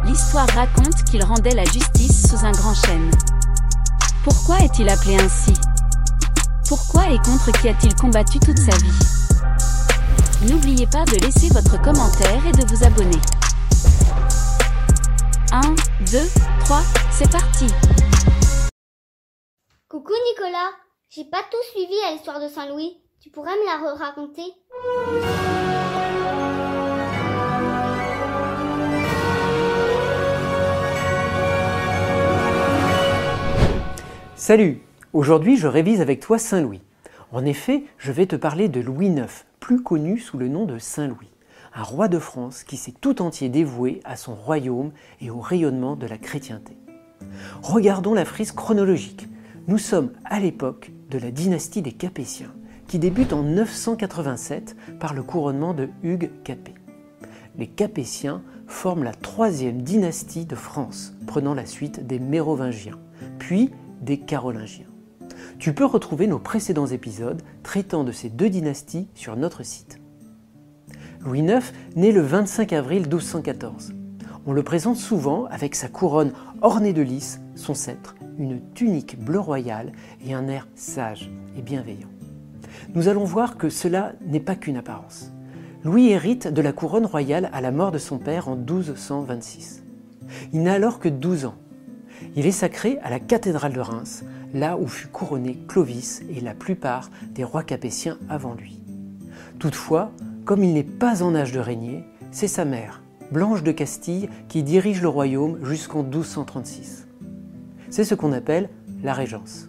l'histoire raconte qu'il rendait la justice sous un grand chêne. Pourquoi est-il appelé ainsi? Pourquoi et contre qui a-t-il combattu toute sa vie? N'oubliez pas de laisser votre commentaire et de vous abonner. 1, 2, 3, c'est parti! Coucou Nicolas, j'ai pas tout suivi à l'histoire de Saint-Louis. Tu pourrais me la raconter? Salut! Aujourd'hui, je révise avec toi Saint-Louis. En effet, je vais te parler de Louis IX, plus connu sous le nom de Saint-Louis, un roi de France qui s'est tout entier dévoué à son royaume et au rayonnement de la chrétienté. Regardons la frise chronologique. Nous sommes à l'époque de la dynastie des Capétiens, qui débute en 987 par le couronnement de Hugues Capet. Les Capétiens forment la troisième dynastie de France, prenant la suite des Mérovingiens, puis des Carolingiens. Tu peux retrouver nos précédents épisodes traitant de ces deux dynasties sur notre site. Louis IX naît le 25 avril 1214. On le présente souvent avec sa couronne ornée de lys, son sceptre, une tunique bleu royal et un air sage et bienveillant. Nous allons voir que cela n'est pas qu'une apparence. Louis hérite de la couronne royale à la mort de son père en 1226. Il n'a alors que 12 ans. Il est sacré à la cathédrale de Reims, là où fut couronné Clovis et la plupart des rois capétiens avant lui. Toutefois, comme il n'est pas en âge de régner, c'est sa mère, Blanche de Castille, qui dirige le royaume jusqu'en 1236. C'est ce qu'on appelle la régence.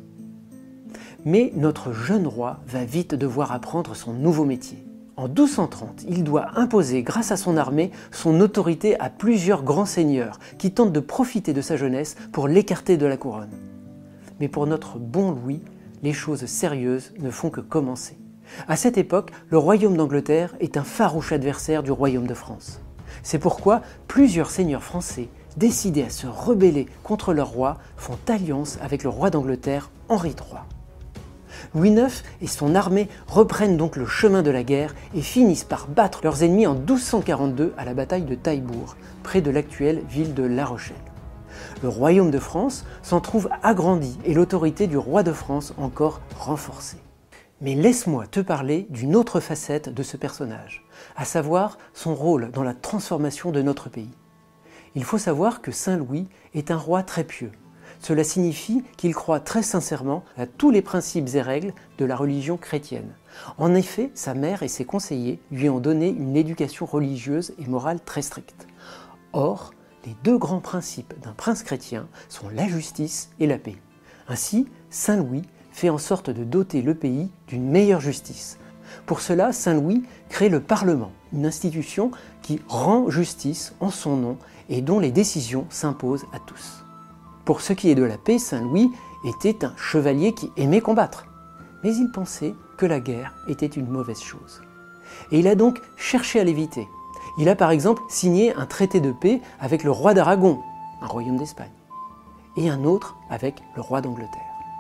Mais notre jeune roi va vite devoir apprendre son nouveau métier. En 1230, il doit imposer, grâce à son armée, son autorité à plusieurs grands seigneurs qui tentent de profiter de sa jeunesse pour l'écarter de la couronne. Mais pour notre bon Louis, les choses sérieuses ne font que commencer. À cette époque, le royaume d'Angleterre est un farouche adversaire du royaume de France. C'est pourquoi plusieurs seigneurs français, décidés à se rebeller contre leur roi, font alliance avec le roi d'Angleterre, Henri III. Louis IX et son armée reprennent donc le chemin de la guerre et finissent par battre leurs ennemis en 1242 à la bataille de Taillebourg, près de l'actuelle ville de La Rochelle. Le royaume de France s'en trouve agrandi et l'autorité du roi de France encore renforcée. Mais laisse-moi te parler d'une autre facette de ce personnage, à savoir son rôle dans la transformation de notre pays. Il faut savoir que Saint Louis est un roi très pieux. Cela signifie qu'il croit très sincèrement à tous les principes et règles de la religion chrétienne. En effet, sa mère et ses conseillers lui ont donné une éducation religieuse et morale très stricte. Or, les deux grands principes d'un prince chrétien sont la justice et la paix. Ainsi, Saint Louis fait en sorte de doter le pays d'une meilleure justice. Pour cela, Saint Louis crée le Parlement, une institution qui rend justice en son nom et dont les décisions s'imposent à tous. Pour ce qui est de la paix, Saint Louis était un chevalier qui aimait combattre. Mais il pensait que la guerre était une mauvaise chose. Et il a donc cherché à l'éviter. Il a par exemple signé un traité de paix avec le roi d'Aragon, un royaume d'Espagne, et un autre avec le roi d'Angleterre.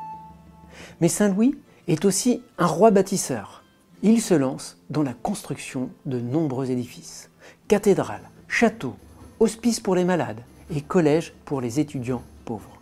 Mais Saint Louis est aussi un roi bâtisseur. Il se lance dans la construction de nombreux édifices, cathédrales, châteaux, hospices pour les malades et collèges pour les étudiants pauvres.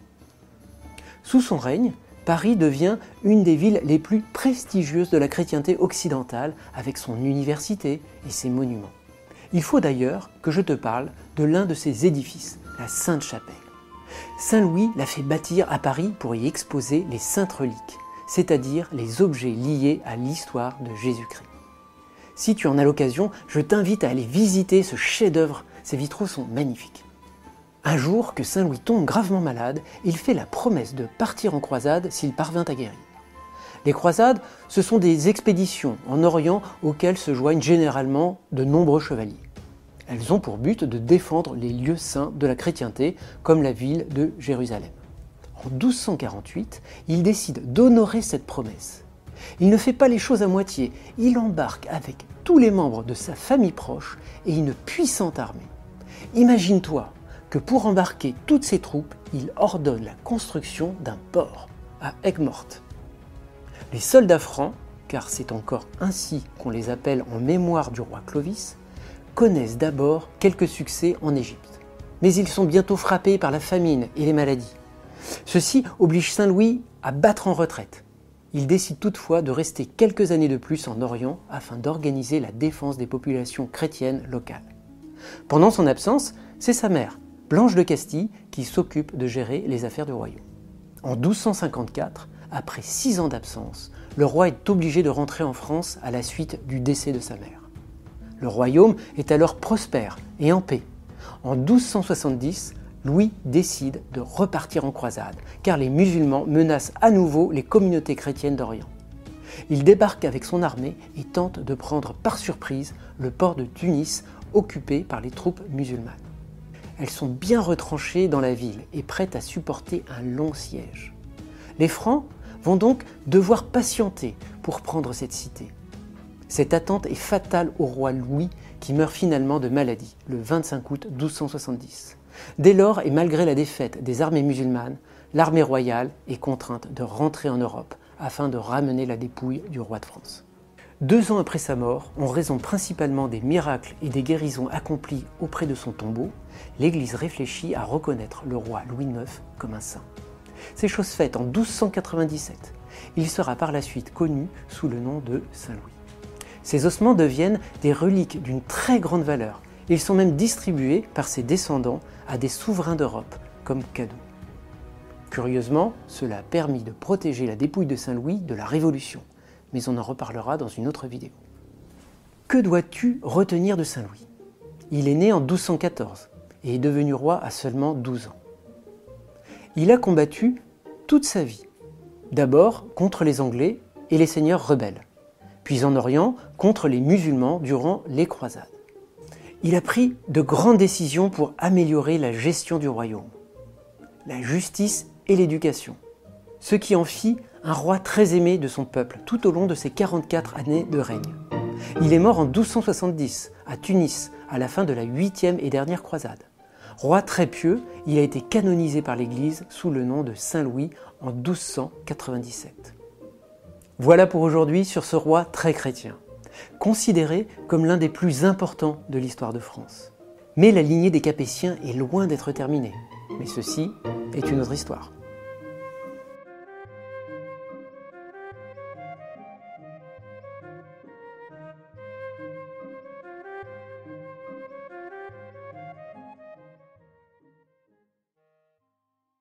Sous son règne, Paris devient une des villes les plus prestigieuses de la chrétienté occidentale avec son université et ses monuments. Il faut d'ailleurs que je te parle de l'un de ses édifices, la Sainte-Chapelle. Saint Louis l'a fait bâtir à Paris pour y exposer les saintes reliques, c'est-à-dire les objets liés à l'histoire de Jésus-Christ. Si tu en as l'occasion, je t'invite à aller visiter ce chef-d'œuvre, ces vitraux sont magnifiques. Un jour que Saint Louis tombe gravement malade, il fait la promesse de partir en croisade s'il parvint à guérir. Les croisades, ce sont des expéditions en Orient auxquelles se joignent généralement de nombreux chevaliers. Elles ont pour but de défendre les lieux saints de la chrétienté, comme la ville de Jérusalem. En 1248, il décide d'honorer cette promesse. Il ne fait pas les choses à moitié, il embarque avec tous les membres de sa famille proche et une puissante armée. Imagine-toi que pour embarquer toutes ces troupes, il ordonne la construction d'un port à Aigues-Mortes. Les soldats francs, car c'est encore ainsi qu'on les appelle en mémoire du roi Clovis, connaissent d'abord quelques succès en Égypte. mais ils sont bientôt frappés par la famine et les maladies. Ceci oblige Saint Louis à battre en retraite. Il décide toutefois de rester quelques années de plus en Orient afin d'organiser la défense des populations chrétiennes locales. Pendant son absence, c'est sa mère, Blanche de Castille, qui s'occupe de gérer les affaires du royaume. En 1254, après 6 ans d'absence, le roi est obligé de rentrer en France à la suite du décès de sa mère. Le royaume est alors prospère et en paix. En 1270, Louis décide de repartir en croisade, car les musulmans menacent à nouveau les communautés chrétiennes d'Orient. Il débarque avec son armée et tente de prendre par surprise le port de Tunis, occupé par les troupes musulmanes. Elles sont bien retranchées dans la ville et prêtes à supporter un long siège. Les Francs vont donc devoir patienter pour prendre cette cité. Cette attente est fatale au roi Louis qui meurt finalement de maladie le 25 août 1270. Dès lors et malgré la défaite des armées musulmanes, l'armée royale est contrainte de rentrer en Europe afin de ramener la dépouille du roi de France. 2 ans après sa mort, en raison principalement des miracles et des guérisons accomplies auprès de son tombeau, l'Église réfléchit à reconnaître le roi Louis IX comme un saint. C'est chose faite en 1297. Il sera par la suite connu sous le nom de Saint Louis. Ses ossements deviennent des reliques d'une très grande valeur. Ils sont même distribués par ses descendants à des souverains d'Europe comme cadeau. Curieusement, cela a permis de protéger la dépouille de Saint Louis de la Révolution, mais on en reparlera dans une autre vidéo. Que dois-tu retenir de Saint Louis? Il est né en 1214 et est devenu roi à seulement 12 ans. Il a combattu toute sa vie, d'abord contre les Anglais et les seigneurs rebelles, puis en Orient contre les musulmans durant les croisades. Il a pris de grandes décisions pour améliorer la gestion du royaume, la justice et l'éducation, ce qui en fit un roi très aimé de son peuple tout au long de ses 44 années de règne. Il est mort en 1270 à Tunis à la fin de la 8e et dernière croisade. Roi très pieux, il a été canonisé par l'Église sous le nom de Saint Louis en 1297. Voilà pour aujourd'hui sur ce roi très chrétien, considéré comme l'un des plus importants de l'histoire de France. Mais la lignée des Capétiens est loin d'être terminée. Mais ceci est une autre histoire.